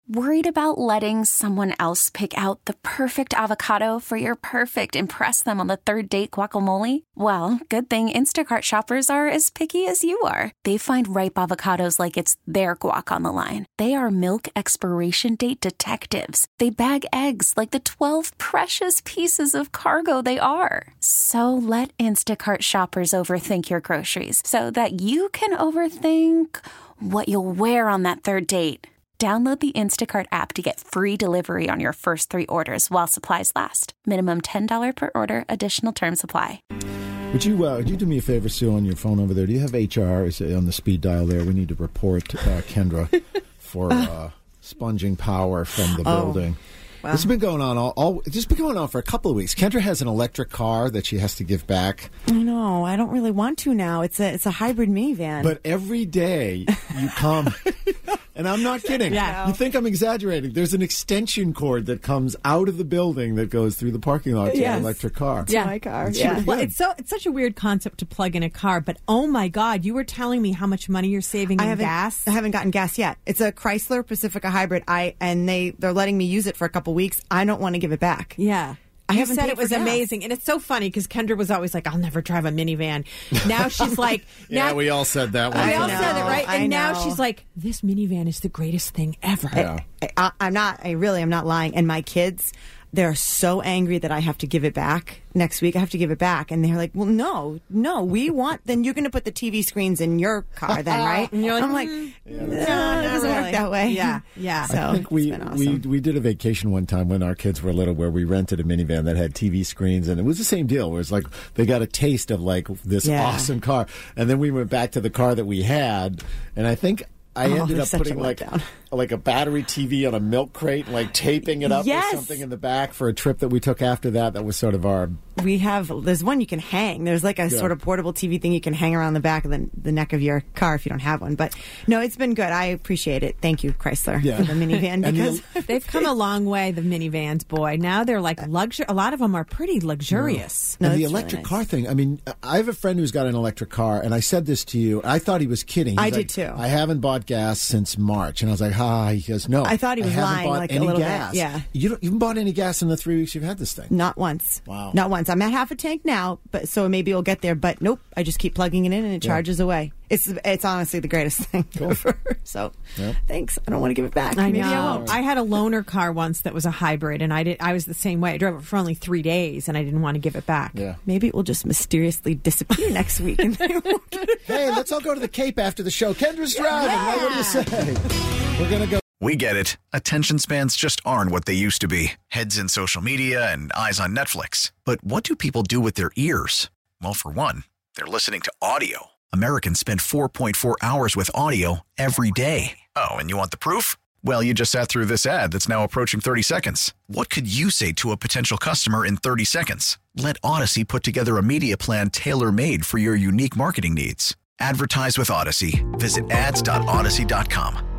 Worried about letting someone else pick out the perfect avocado for your perfect impress them on the third date guacamole? Well, good thing Instacart shoppers are as picky as you are. They find ripe avocados like it's their guac on the line. They are milk expiration date detectives. They bag eggs like the 12 precious pieces of cargo they are. So let Instacart shoppers overthink your groceries so that you can overthink what you'll wear on that third date. Download the Instacart app to get free delivery on your first 3 orders while supplies last. Minimum $10 per order. Additional terms apply. Would you do me a favor, Sue, on your phone over there? Do you have HR is on the speed dial there? We need to report Kendra for sponging power from the building. Wow. This has been going on this has been going on for a couple of weeks. Kendra has an electric car that she has to give back. I know. I don't really want to now. It's a hybrid minivan. But every day you come, and I'm not kidding. Yeah. You think I'm exaggerating. There's an extension cord that comes out of the building that goes through the parking lot to an electric car. Yeah, my car. Yeah. Well, it's such a weird concept to plug in a car, but oh my God, you were telling me how much money you're saving in gas. I haven't gotten gas yet. It's a Chrysler Pacifica hybrid. They're letting me use it for a couple weeks. I don't want to give it back. Yeah. You said it was amazing. And it's so funny because Kendra was always like, I'll never drive a minivan. Now she's like... Yeah, we all said that one. We all said it, right? And now she's like, this minivan is the greatest thing ever. Yeah. I really am not lying. And my kids... They're so angry that I have to give it back next week. I have to give it back. And they're like, well, no, then you're going to put the TV screens in your car then, right? And you're like, I'm like, no, it doesn't work that way. Yeah. So I think we did a vacation one time when our kids were little where we rented a minivan that had TV screens. And it was the same deal. It was like they got a taste of like this awesome car. And then we went back to the car that we had. And I think I ended up putting like a battery TV on a milk crate and like taping it up with something in the back for a trip that we took after that. That was sort of our... There's one you can hang. There's like a sort of portable TV thing you can hang around the back of the neck of your car if you don't have one. But no, it's been good. I appreciate it. Thank you, Chrysler, for the minivan. Because they've come a long way, the minivans, boy. Now they're like luxury. A lot of them are pretty luxurious. No, and the electric car thing. I mean, I have a friend who's got an electric car, and I said this to you. I thought he was kidding. I did too. I haven't bought gas since March. And I was like, he goes, no. I thought he was lying like a little bit. Yeah. You haven't bought any gas in the 3 weeks you've had this thing? Not once. Wow. Not once. I'm at half a tank now, but so maybe it'll get there. But nope, I just keep plugging it in and it charges away. It's honestly the greatest thing ever. So thanks. I don't want to give it back. Maybe I won't. won't. I had a loaner car once that was a hybrid, and I was the same way. I drove it for only 3 days, and I didn't want to give it back. Yeah. Maybe it will just mysteriously disappear next week. And they won't get it back. Hey, let's all go to the Cape after the show. Kendra's driving. Right? What do you say? We're going to go. We get it. Attention spans just aren't what they used to be. Heads in social media and eyes on Netflix. But what do people do with their ears? Well, for one, they're listening to audio. Americans spend 4.4 hours with audio every day. Oh, and you want the proof? Well, you just sat through this ad that's now approaching 30 seconds. What could you say to a potential customer in 30 seconds? Let Odyssey put together a media plan tailor-made for your unique marketing needs. Advertise with Odyssey. Visit ads.odyssey.com.